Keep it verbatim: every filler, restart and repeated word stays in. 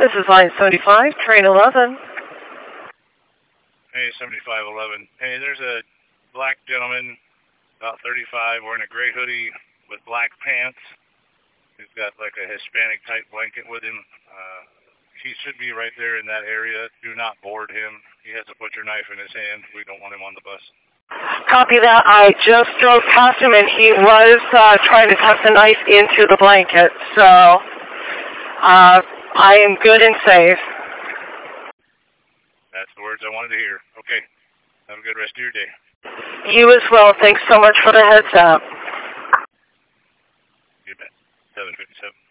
This is line seventy-five, train eleven. Hey, seventy-five eleven. Hey, there's a black gentleman, about thirty-five, wearing a gray hoodie with black pants. He's got like a Hispanic type blanket with him. Uh, he should be right there in that area. Do not board him. He has a butcher knife in his hand. We don't want him on the bus. Copy that. I just drove past him and he was uh, trying to tuck the knife into the blanket. So uh, I am good and safe. That's the words I wanted to hear. Okay. Have a good rest of your day. You as well. Thanks so much for the heads up. You bet. seven fifty-seven.